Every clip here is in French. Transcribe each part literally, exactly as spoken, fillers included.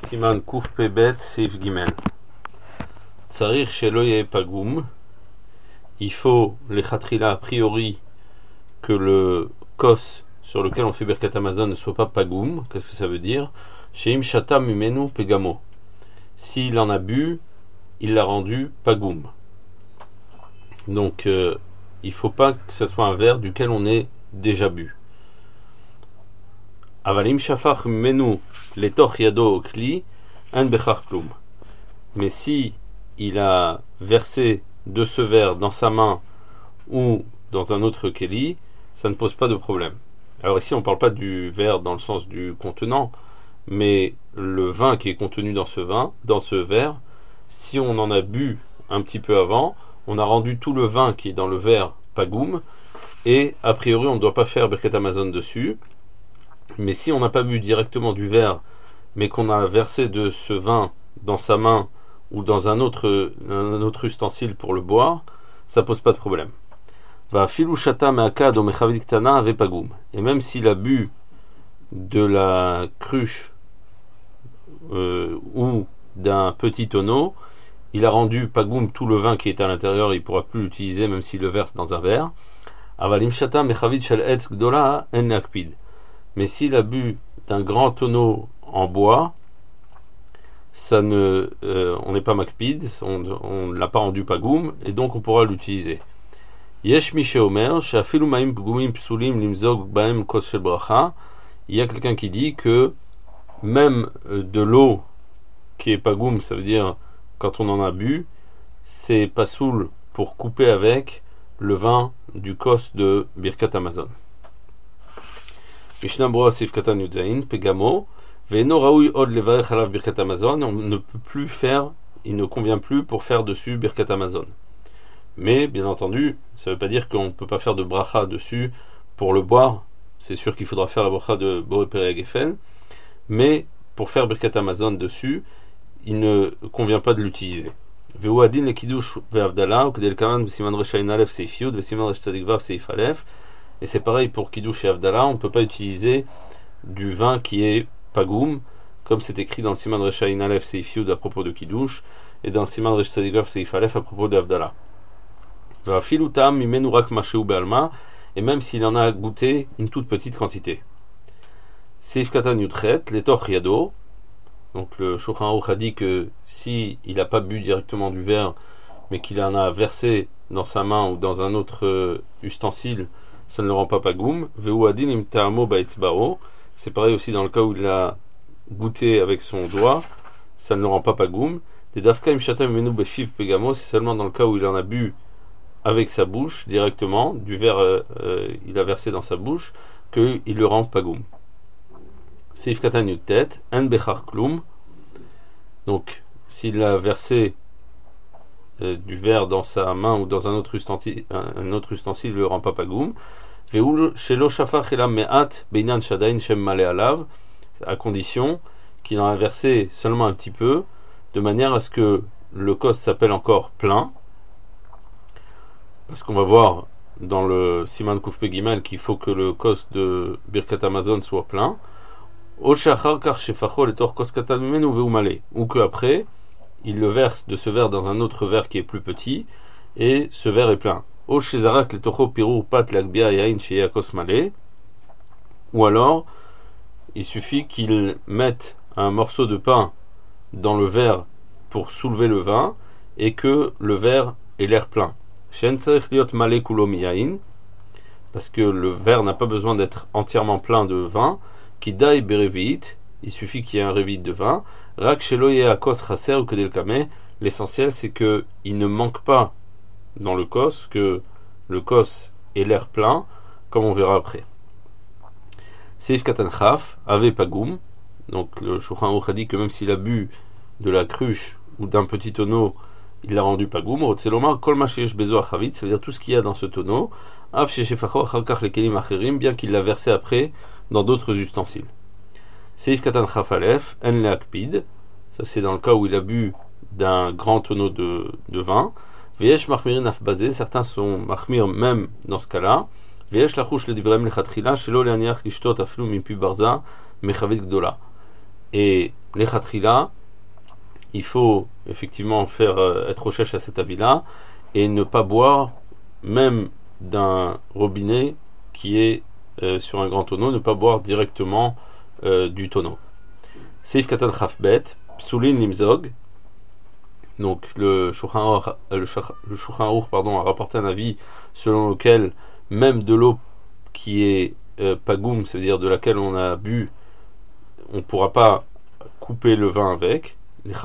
Siman Kuf Pebet Seif Gimel. Tsarir Shelo Yeh Pagum. Il faut, les Khatrila, a priori, que le kos sur lequel on fait Birkat Hamazon ne soit pas Pagum. Qu'est-ce que ça veut dire? Sheim Shata Mimenu Pegamo. S'il en a bu, il l'a rendu Pagum. Donc, euh, il ne faut pas que ce soit un verre duquel on ait déjà bu. Avalim shafach menu letoch yado kli en bechach klum. Mais si il a versé de ce verre dans sa main ou dans un autre keli, ça ne pose pas de problème. Alors ici on ne parle pas du verre dans le sens du contenant, mais le vin qui est contenu dans ce vin, dans ce verre, si on en a bu un petit peu avant, on a rendu tout le vin qui est dans le verre pagoum, et a priori on ne doit pas faire Birkat Hamazon dessus. Mais si on n'a pas bu directement du verre, mais qu'on a versé de ce vin dans sa main ou dans un autre, un autre ustensile pour le boire, ça pose pas de problème. Va filou shata me'akad o mechavit ktana ave pagoum. Et même s'il a bu de la cruche euh, ou d'un petit tonneau, il a rendu pagoum tout le vin qui est à l'intérieur, il ne pourra plus l'utiliser même s'il le verse dans un verre. Avalim shata mechavit shel etz gdola en nakpid. Mais s'il a bu d'un grand tonneau en bois, ça ne, euh, on n'est pas makpid, on ne l'a pas rendu pagoum, et donc on pourra l'utiliser. Yesh mi sheomer, she'afilu ma'im pgumim psulim limzog ba'em kos shel bracha. Il y a quelqu'un qui dit que même de l'eau qui est pagoum, ça veut dire quand on en a bu, c'est pasoul pour couper avec le vin du kos de Birkat Hamazon. Mishnah Broa Sif Katan Yudzain, Pegamo, Ve'eno Raoui Od Levarech Alav Birkat Hamazon, on ne peut plus faire, il ne convient plus pour faire dessus Birkat Hamazon. Mais, bien entendu, ça ne veut pas dire qu'on ne peut pas faire de bracha dessus pour le boire, c'est sûr qu'il faudra faire la bracha de Boré Peri Gefen, mais pour faire Birkat Hamazon dessus, il ne convient pas de l'utiliser. Ve'u Adin le Kiddush Ve'avdala, ou Kedel Kaman V'siman Reshayin Alef Seif Yud, V'siman Resh Tzadik Vav Seif Alef. Et c'est pareil pour Kiddush et Avdala, on ne peut pas utiliser du vin qui est pagoum, comme c'est écrit dans le Siman Reshayin Alef Seif Yud à propos de Kiddush, et dans le Siman Resh Tzadik Vav Seif Alef à propos de Avdala. Vafilutam mimenu rak masheu be'alma, et même s'il en a goûté une toute petite quantité. Seif Katan Yudchet, letoch yado, donc le Shulchan Aruch a dit que si il n'a pas bu directement du verre, mais qu'il en a versé dans sa main ou dans un autre euh, ustensile, ça ne le rend pas pagoum. C'est pareil aussi dans le cas où il a goûté avec son doigt, ça ne le rend pas pagoum. C'est seulement dans le cas où il en a bu avec sa bouche directement, du verre euh, euh, il a versé dans sa bouche, qu'il le rend pagoum. Seif katan yutet, en bechar klum. Donc, s'il a versé euh, du verre dans sa main ou dans un autre ustensile, un, un autre ustensile, il ne le rend pas pagoum. À condition qu'il en a versé seulement un petit peu, de manière à ce que le kos s'appelle encore plein, parce qu'on va voir dans le Siman Kuf Pe Gimel qu'il faut que le kos de Birkat Hamazon soit plein, ou que après il le verse de ce verre dans un autre verre qui est plus petit et ce verre est plein. Ou alors il suffit qu'il mette un morceau de pain dans le verre pour soulever le vin et que le verre ait l'air plein, parce que le verre n'a pas besoin d'être entièrement plein de vin. Kidai berevit, il suffit qu'il y ait un révit de vin. Rak shelo yeh akos chaser ou kedel kameh. L'essentiel c'est que il ne manque pas dans le kos, que le kos ait l'air plein, comme on verra après. Seif katan chaf ave pagoum. Donc le Shulchan Aruch a dit que même s'il a bu de la cruche ou d'un petit tonneau, il l'a rendu pagoum. Rotzelomar kol ma sheyesh bezo achavit, ça veut dire tout ce qu'il y a dans ce tonneau. Av sheshefacho achar kach lekelim acherim, bien qu'il l'a versé après dans d'autres ustensiles. Seif katan chaf alef en leakpid, ça c'est dans le cas où il a bu d'un grand tonneau de, de vin. Veyesh machmirin afbazé, certains sont machmir même dans ce cas-là. Veyesh lachouch le divrem lechatchila shelo leaniach lishtot aflu mimpi barza mechavit gdola. Et lechatchila, il faut effectivement faire euh, être au chèche à cet avis-là et ne pas boire même d'un robinet qui est euh, sur un grand tonneau, ne pas boire directement euh, du tonneau. Seif katan chafbet, psulin limzog. Donc le Shulchan Aruch pardon, a rapporté un avis selon lequel même de l'eau qui est euh, pagoum, c'est-à-dire de laquelle on a bu, on ne pourra pas couper le vin avec. Donc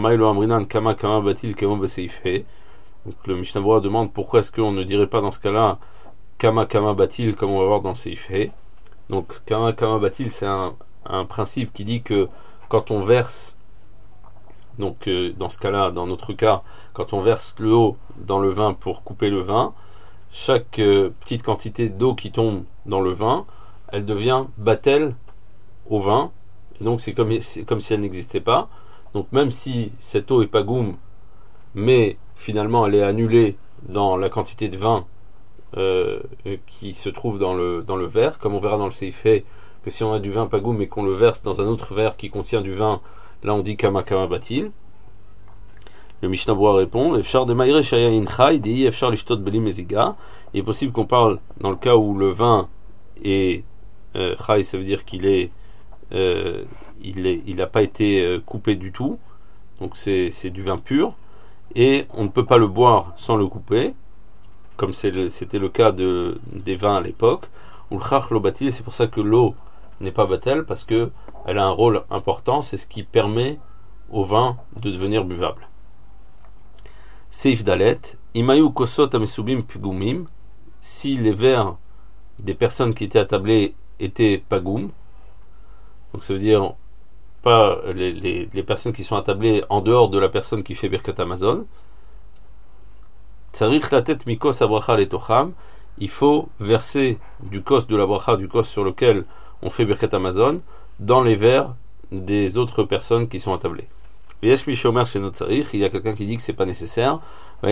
le Mishnah Berurah demande pourquoi est-ce qu'on ne dirait pas dans ce cas-là kama kama batil comme on va voir dans le Seif He. Donc kama kama batil, c'est un, un principe qui dit que quand on verse, donc euh, dans ce cas-là, dans notre cas, quand on verse l'eau dans le vin pour couper le vin, chaque euh, petite quantité d'eau qui tombe dans le vin, elle devient batel au vin, et donc c'est comme, c'est comme si elle n'existait pas. Donc même si cette eau est pagoum, mais finalement elle est annulée dans la quantité de vin euh, qui se trouve dans le, dans le verre, comme on verra dans le Seif He, que si on a du vin pagoum et qu'on le verse dans un autre verre qui contient du vin, là on dit kama kama batil. Le Mishnah Berurah répond, Efshar de maïre shaya in chai dei efshar lishtot beli meziga. Il est possible qu'on parle dans le cas où le vin est euh, chai, ça veut dire qu'il est euh, il est, il n'a pas été euh, coupé du tout, donc c'est, c'est du vin pur, et on ne peut pas le boire sans le couper, comme c'est le, c'était le cas de, des vins à l'époque. Ou le chach lo batil, c'est pour ça que l'eau n'est pas batel, parce que elle a un rôle important, c'est ce qui permet au vin de devenir buvable. Seif dalet, imayu kosot amesubim pigumim, si les verres des personnes qui étaient attablées étaient pagoum, donc ça veut dire pas les, les, les personnes qui sont attablées en dehors de la personne qui fait Birkat Hamazon, tsarich la tête mikos abracha letocham, il faut verser du kos de la bracha, du kos sur lequel on fait Birkat Hamazon, dans les verres des autres personnes qui sont attablées. Il y a quelqu'un qui dit que c'est pas nécessaire.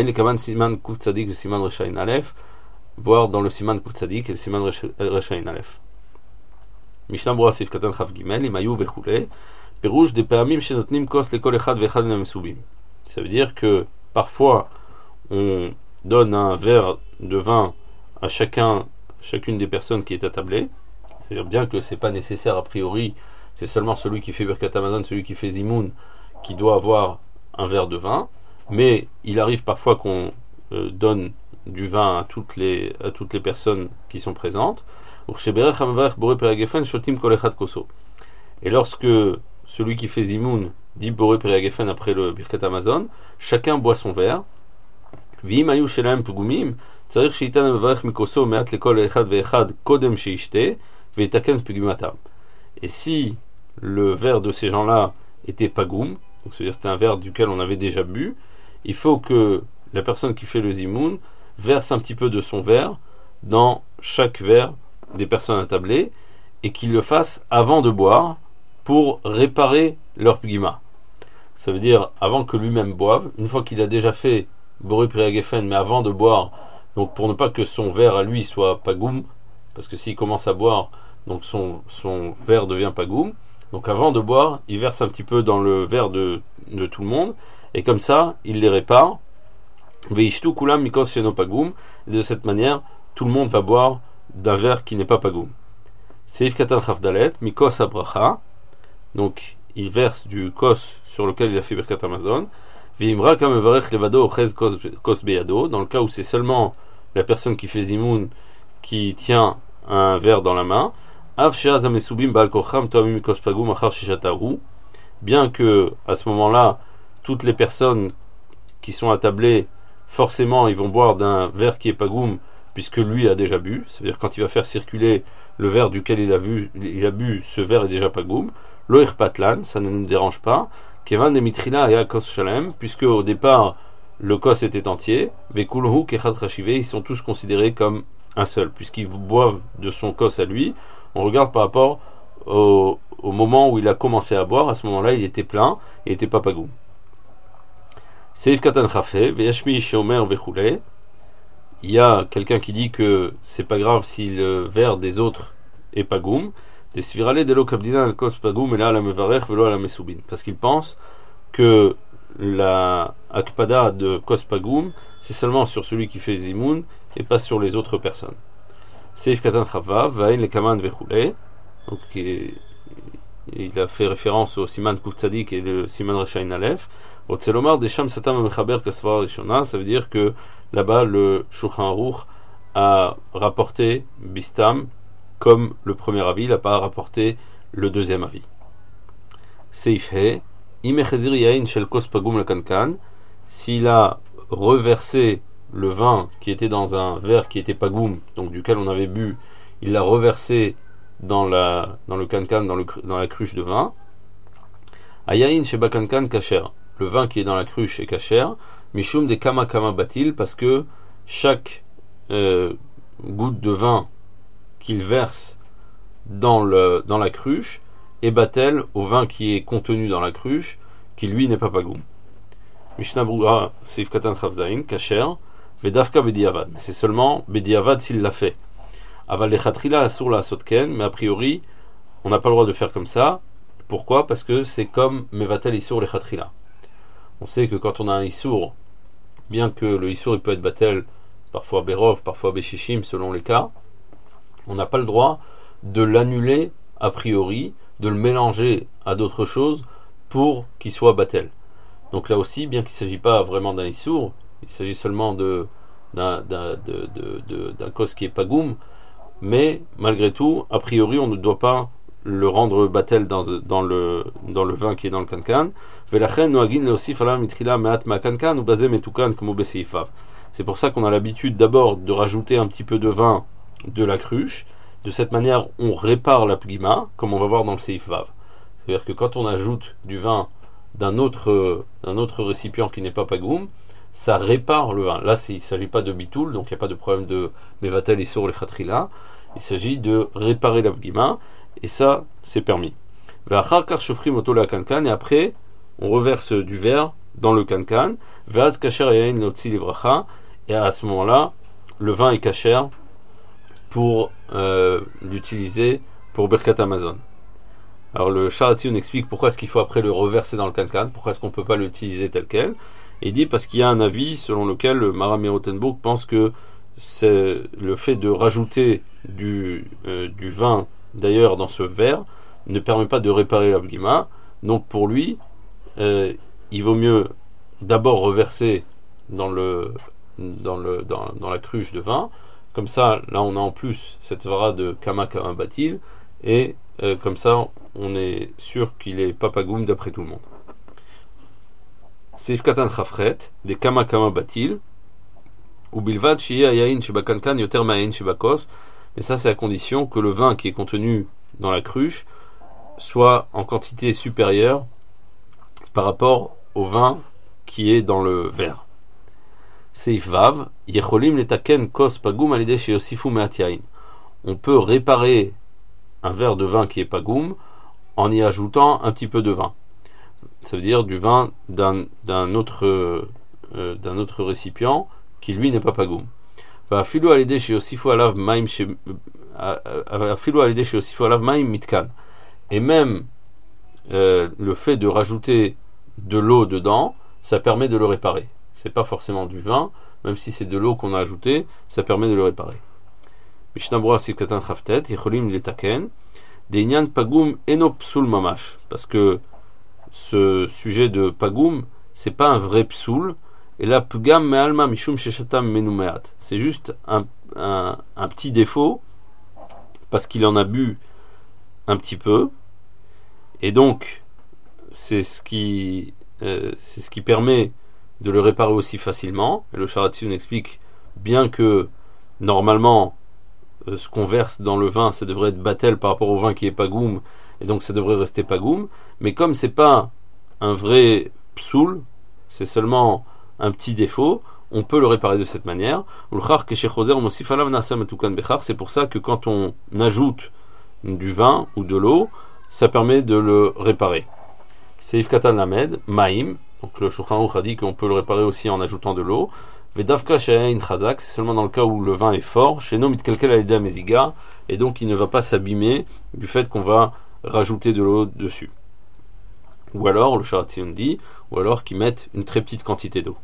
Voir dans le siman kuf tzadik et le siman reshain alef. Mishnah Berurah Seif katan chaf gimel imayu vechule perouche des peamim shenotnim kos lekol echad vechad memesubim. Ça veut dire que parfois on donne un verre de vin à chacun, chacune des personnes qui est attablée. C'est-à-dire bien que c'est pas nécessaire a priori, c'est seulement celui qui fait Birkat Hamazon, celui qui fait Zimoun, qui doit avoir un verre de vin, mais il arrive parfois qu'on euh, donne du vin à toutes les, à toutes les personnes qui sont présentes. Et lorsque celui qui fait Zimoun dit Boré Periagefen après le Birkat Hamazon, chacun boit son verre. Et si le verre de ces gens-là était pagoum, donc c'est-à-dire c'était un verre duquel on avait déjà bu, il faut que la personne qui fait le zimoun verse un petit peu de son verre dans chaque verre des personnes attablées et qu'il le fasse avant de boire pour réparer leur pugima. Ça veut dire avant que lui-même boive, une fois qu'il a déjà fait Boré Periagefen, mais avant de boire, donc pour ne pas que son verre à lui soit pagoum, parce que s'il commence à boire, donc son, son verre devient pagoum. Donc avant de boire, il verse un petit peu dans le verre de, de tout le monde, et comme ça, il les répare. Veishtu kulam mikos sheno pagoum, et de cette manière, tout le monde va boire d'un verre qui n'est pas pagoum. Seif katan chafdalet, mikos abracha, donc il verse du kos sur lequel il a fait Birkat Hamazon. Vimra kam mevarech levado ochez kos beyado, dans le cas où c'est seulement la personne qui fait zimoun qui tient un verre dans la main. Bien que à ce moment-là, toutes les personnes qui sont attablées, forcément, ils vont boire d'un verre qui est pagoum, puisque lui a déjà bu. C'est-à-dire quand il va faire circuler le verre duquel il a, vu, il a bu, ce verre est déjà pagoum. Loïr patlan, ça ne nous dérange pas. Kevan demitrila et akos shalem, puisque au départ le kos était entier. Vekulhu kechad chashive, ils sont tous considérés comme un seul, puisqu'ils boivent de son kos à lui. On regarde par rapport au, au moment où il a commencé à boire. À ce moment-là, il était plein et n'était pas pagoum. Seif katan chafé, veyashmi shomer vechule. Il y a quelqu'un qui dit que c'est pas grave si le verre des autres est pagoum. Des svirale de lo kabdina al kos pagum et là la mevarech velo à la mesubin. Parce qu'ils pensent que la akpada de kos pagum, c'est seulement sur celui qui fait zimoun et pas sur les autres personnes. Seif katan chavav, vain le kaman vechoulé. Donc il a fait référence au siman kuf tzadik et le siman rechain alef. Otselomar desham satam mechaber kasvar rishona. Ça veut dire que là-bas le Shulchan Aruch a rapporté bistam comme le premier avis, il n'a pas rapporté le deuxième avis. Seif he, imechezir yain shel kos pagum le kankan, s'il a reversé le vin qui était dans un verre qui était pagum, donc duquel on avait bu, il l'a reversé dans, la, dans le kankan, dans, le, dans la cruche de vin. Ayain sheba kankan kasher, le vin qui est dans la cruche est kasher, mishum de kama kama batil, parce que chaque euh, goutte de vin qu'il verse dans, le, dans la cruche est batel au vin qui est contenu dans la cruche, qui lui n'est pas pagoum. Mishnah Brura, Seif Katan Chavzain, Kacher, Vedavka Bediavad. Mais c'est seulement Bediavad s'il l'a fait. Aval Lechatrila Asur la Sotken, mais a priori, on n'a pas le droit de faire comme ça. Pourquoi? Parce que c'est comme Mevatel Isur Lechatrila. On sait que quand on a un Isur, bien que le Isur il peut être batel, parfois Berov, parfois Beshishim, selon les cas, on n'a pas le droit de l'annuler a priori, de le mélanger à d'autres choses pour qu'il soit batel. Donc là aussi, bien qu'il ne s'agit pas vraiment d'un issour, il s'agit seulement de, d'un, d'un, de, de, de, d'un cos qui est pagoum, mais malgré tout, a priori, on ne doit pas le rendre batel dans, dans, le, dans le vin qui est dans le kankan. C'est pour ça qu'on a l'habitude d'abord de rajouter un petit peu de vin de la cruche. De cette manière, on répare la pgima, comme on va voir dans le Seif Vav. C'est-à-dire que quand on ajoute du vin d'un autre, d'un autre récipient qui n'est pas pagoum, ça répare le vin. Là, il ne s'agit pas de bitoul, donc il n'y a pas de problème de mevatel et sur les chatrila. Il s'agit de réparer la pgima, et ça, c'est permis. Et après, on reverse du verre dans le kankan, et à ce moment-là, le vin est kasher pour euh, l'utiliser pour Birkat Amazon. Alors le Sharatzi, on explique pourquoi est-ce qu'il faut après le reverser dans le kankan, pourquoi est-ce qu'on ne peut pas l'utiliser tel quel. Et il dit parce qu'il y a un avis selon lequel le Maharam Rotenburg pense que c'est le fait de rajouter du, euh, du vin d'ailleurs dans ce verre ne permet pas de réparer la bgima. Donc pour lui, euh, il vaut mieux d'abord reverser dans, le, dans, le, dans, dans la cruche de vin. Comme ça, là on a en plus cette svara de Kama Kama Batil, et euh, comme ça on est sûr qu'il est papagoum d'après tout le monde. Seif Katan Chafret, des Kama Kama Batil, ou Bilvad Shiye Ayayin Shebakankan Yoter Maayin Shebakos, mais ça c'est à condition que le vin qui est contenu dans la cruche soit en quantité supérieure par rapport au vin qui est dans le verre. Seif Vav, Yecholim letaken kos pagoum alide sheyosifu me'at yain. On peut réparer un verre de vin qui est pagoum en y ajoutant un petit peu de vin. Ça veut dire du vin d'un, d'un, autre, euh, d'un autre récipient qui lui n'est pas pagoum. Afilu alide sheyosifu alav maim afilu alide sheyosifu alav maim mitkan. Et même euh, le fait de rajouter de l'eau dedans, ça permet de le réparer. C'est pas forcément du vin, même si c'est de l'eau qu'on a ajouté, ça permet de le réparer. Mishnah Brura Seif Katan Chavtet, Yecholim letaken, Deinyan pagoum eno psul mamash, parce que ce sujet de pagoum, c'est pas un vrai psoul, et là pgam me'alma mishum sheshatam menumeat. C'est juste un, un, un petit défaut, parce qu'il en a bu un petit peu, et donc c'est ce qui, euh, c'est ce qui permet de le réparer aussi facilement. Et le Sharatzion explique bien que normalement euh, ce qu'on verse dans le vin ça devrait être batel par rapport au vin qui est pagoum, et donc ça devrait rester pagoum, mais comme c'est pas un vrai psoul, c'est seulement un petit défaut, on peut le réparer de cette manière. C'est pour ça que quand on ajoute du vin ou de l'eau, ça permet de le réparer. Seif Katan Lamed, Maim. Donc le Shulchan Aruch a dit qu'on peut le réparer aussi en ajoutant de l'eau. Vedavka she'ein chazak, c'est seulement dans le cas où le vin est fort. Chez nous, mitkalkel alida meziga, et donc il ne va pas s'abîmer du fait qu'on va rajouter de l'eau dessus. Ou alors, le Sharatzion dit, ou alors qu'ils mettent une très petite quantité d'eau.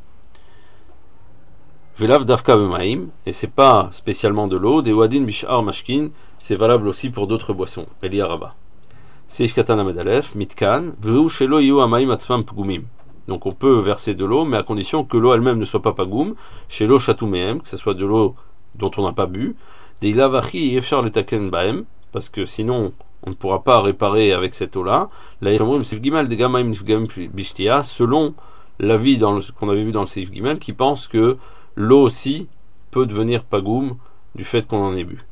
Velav davka b'maim, et c'est pas spécialement de l'eau. Des wadin bishar mashkin, c'est valable aussi pour d'autres boissons. Elia Rabba. Seif katan amadalef, mitkan, v'hu shelo yu amaim atzmam pgumim. Donc on peut verser de l'eau, mais à condition que l'eau elle-même ne soit pas pagoum, chez l'eau chatoumehem, que ce soit de l'eau dont on n'a pas bu, des ilavachi efchar letaken baem, parce que sinon on ne pourra pas réparer avec cette eau-là. La selon l'avis dans le, qu'on avait vu dans le Seif Gimel, qui pense que l'eau aussi peut devenir pagoum du fait qu'on en ait bu.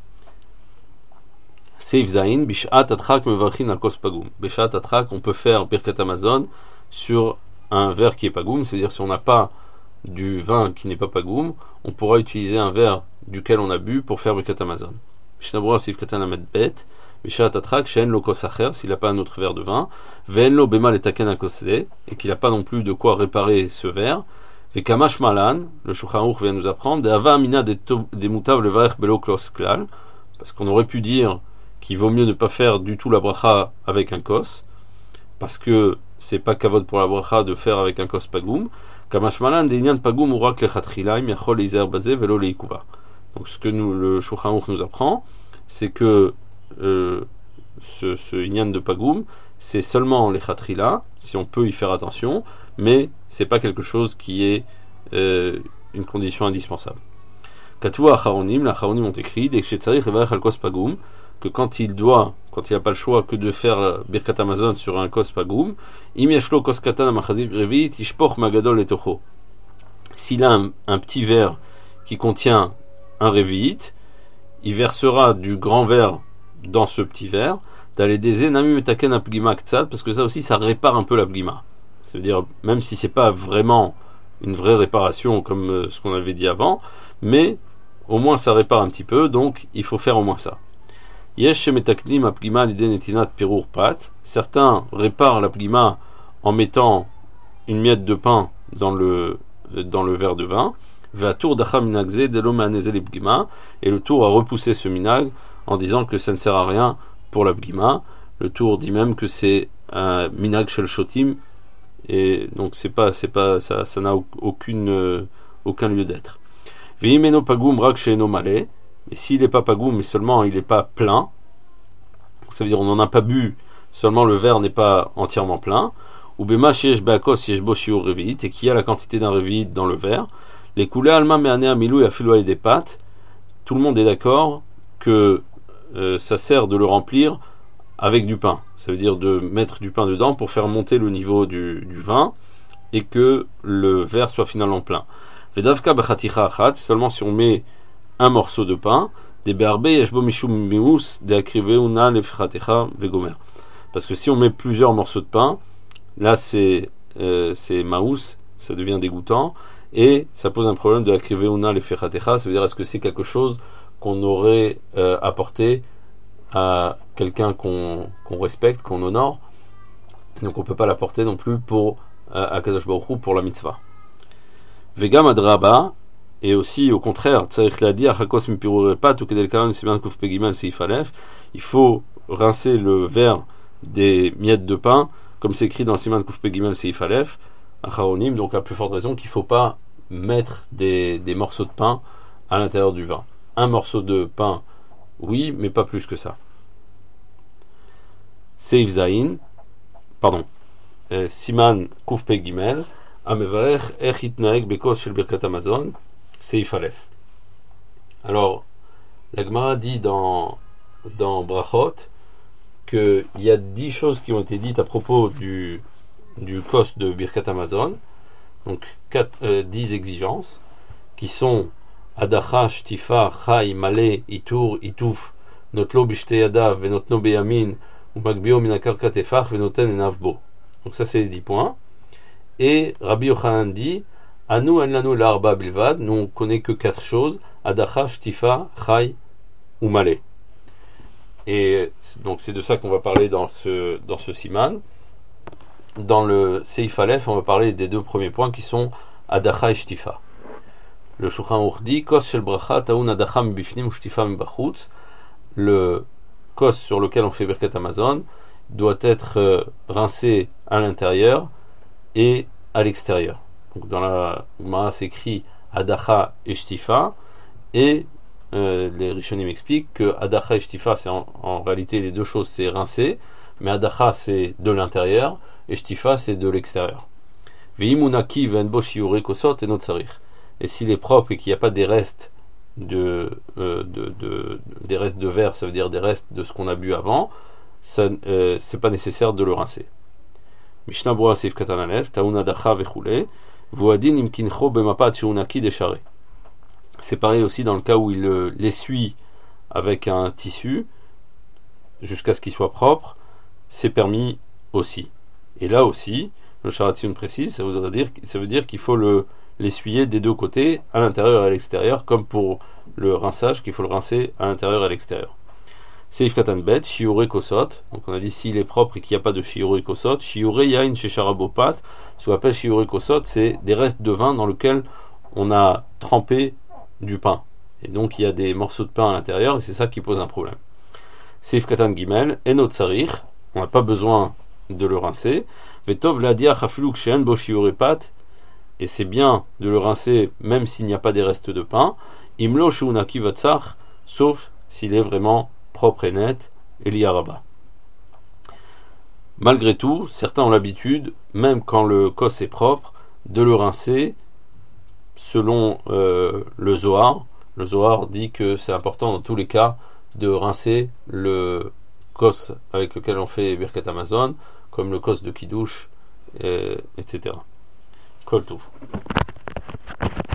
Seif Zain, Bishat Atrak Mevarchin Alkos Pagoum. Bishat Atrak, on peut faire Birkat Amazon sur un verre qui est pagoum, c'est-à-dire si on n'a pas du vin qui n'est pas pagoum, on pourra utiliser un verre duquel on a bu pour faire Birkat Amazon. Shnabura Seif Katan Amed Bet. Bishat Atrak, Shen Lo Kosacher, s'il n'a pas un autre verre de vin, Ven Lo Bemal et Taken Akose, et qu'il n'a pas non plus de quoi réparer ce verre. Et Kamash Malan, le Shulchan Aruch vient nous apprendre, des Ava Amina des Moutav le Vaech Belo Klos Klal, parce qu'on aurait pu dire qu'il vaut mieux ne pas faire du tout la bracha avec un kos, parce que c'est pas kavod pour la bracha de faire avec un kos pagoum. Kamash Malan des Inyan Pagoum Urak Lechatrilaim Yachol Izer Bazé Velo Leikuva. Donc ce que nous, le Shulchan Aruch nous apprend, c'est que Euh, ce, ce inyan de pagoum, c'est seulement les khatrila, si on peut y faire attention, mais c'est pas quelque chose qui est euh, une condition indispensable. Katuva acharonim, les acharonim ont écrit que quand il doit, quand il n'a pas le choix que de faire birkat amazon sur un kos pagoum, im yashlo kos katan amachazik revit ishpoch magadol etocho. S'il a un, un petit verre qui contient un revit, il versera du grand verre dans ce petit verre, d'aller des enami metaken apgima ktsad, parce que ça aussi ça répare un peu la pgima. Ça veut dire, même si c'est pas vraiment une vraie réparation comme euh, ce qu'on avait dit avant, mais au moins ça répare un petit peu, donc il faut faire au moins ça. Yesh metaknim apgima l'idée netinat pirur pat. Certains réparent la pgima en mettant une miette de pain dans le dans le verre de vin. Va tour d'acham minagze delo me'anezel pgima, et le tour a repoussé ce minag en disant que ça ne sert à rien pour la bgima. Le tour dit même que c'est un minag shel shotim, et donc c'est pas, c'est pas, ça, ça n'a aucune, euh, aucun lieu d'être. Veimeno pagoum rak she'eno malé, et s'il n'est pas pagoum, mais seulement il n'est pas plein, ça veut dire on n'en a pas bu, seulement le verre n'est pas entièrement plein, ou bema sheyesh be'akos yesh bo shiur revit, et qu'il y a la quantité d'un revit dans le verre, les coulées alma me'anea milou et afilou des pâtes, tout le monde est d'accord que Euh, ça sert de le remplir avec du pain. Ça veut dire de mettre du pain dedans pour faire monter le niveau du, du vin et que le verre soit finalement plein. Vedavka b'chaticha achat, seulement si on met un morceau de pain, des berbe yeshbo mishum mius de akriveuna lefchatecha vegomer. Parce que si on met plusieurs morceaux de pain, là c'est euh, c'est maus, ça devient dégoûtant et ça pose un problème de akriveuna lefchatecha. Ça veut dire est-ce que c'est quelque chose qu'on aurait euh, apporté à quelqu'un qu'on, qu'on respecte, qu'on honore, donc on ne peut pas l'apporter non plus pour euh, à Kadosh Baruch Hu pour la mitzvah. Vegam adraba, et aussi au contraire, tzarich la dire hakos mipirur pat ou kedel kaman siman kuf pegimel seif alef, il faut rincer le verre des miettes de pain, comme c'est écrit dans le siman kuf pegimel seif alef, acharonim, donc à plus forte raison qu'il ne faut pas mettre des, des morceaux de pain à l'intérieur du vin. Un morceau de pain, oui, mais pas plus que ça. Seif Zain, pardon, euh, Siman Kuf Pe Gimel, Amevarech Ech Itnaeg Bekos Shel Birkat Amazon, Seif Aleph. Alors, la Gemara dit dans, dans Brachot qu'il y a dix choses qui ont été dites à propos du, du kos de Birkat Amazon, donc quatre, euh, dix exigences, qui sont Adacha, Shtifa, Chai, Malé, Itour, Itouf, Notlo Bishte Yadav, Venotno Beyamin, ou Magbio Minakarka Tefach, Venoten Enavbo. Donc ça c'est les dix points. Et Rabbi Yochanan dit, Anu Enlanu Larba Bilvad, nous on connaît que quatre choses, Adacha, Shtifa, Chai ou Malé. Et donc c'est de ça qu'on va parler dans ce, dans ce siman. Dans le Seif Aleph, on va parler des deux premiers points qui sont Adacha et Shtifa. Le Shulchan Aruch dit kos shel bracha taun adacha mibifnim ushtifa mibachutz. Le kos sur lequel on fait Birkat Hamazon doit être euh, rincé à l'intérieur et à l'extérieur. Donc dans la Gemara s'écrit adacha et shtifa, et euh, les Rishonim expliquent que adacha et shtifa, c'est en, en réalité les deux choses, c'est rincer, mais adacha c'est de l'intérieur et shtifa c'est de l'extérieur. Veimunaki venbo shiurei kosot et notzarich. Et s'il est propre et qu'il n'y a pas des restes de, euh, de, de, des restes de verre, ça veut dire des restes de ce qu'on a bu avant, ça, euh, c'est pas nécessaire de le rincer. Mishnah Berurah Seif Katan Aleph, Taun Adacha Vechule, Vuadin Imkincho Bemapat Sheunaki Deshare. C'est pareil aussi dans le cas où il euh, l'essuie avec un tissu jusqu'à ce qu'il soit propre, c'est permis aussi. Et là aussi, le Sharatzion précise, ça veut dire, ça veut dire qu'il faut le l'essuyer des deux côtés, à l'intérieur et à l'extérieur, comme pour le rinçage, qu'il faut le rincer à l'intérieur et à l'extérieur. Seif Katan Bet, Shiurei Kosot, donc on a dit s'il est propre et qu'il n'y a pas de Shiurei Kosot, Shiurei Yain Shesharabopat, ce qu'on appelle Shiurei Kosot, c'est des restes de vin dans lesquels on a trempé du pain. Et donc il y a des morceaux de pain à l'intérieur, et c'est ça qui pose un problème. Seif Katan Gimel, Enot Sarich, on n'a pas besoin de le rincer. Vetov Ladia Chafiluk Shean Bo Shiurei Pat, et c'est bien de le rincer même s'il n'y a pas des restes de pain, imlo shunaki vatsach, sauf s'il est vraiment propre et net, Eliaraba. Malgré tout, certains ont l'habitude, même quand le kos est propre, de le rincer selon euh, le Zohar. Le Zohar dit que c'est important dans tous les cas de rincer le kos avec lequel on fait Birkat Hamazon, comme le kos de Kiddush, euh, et cetera. Kol Tov.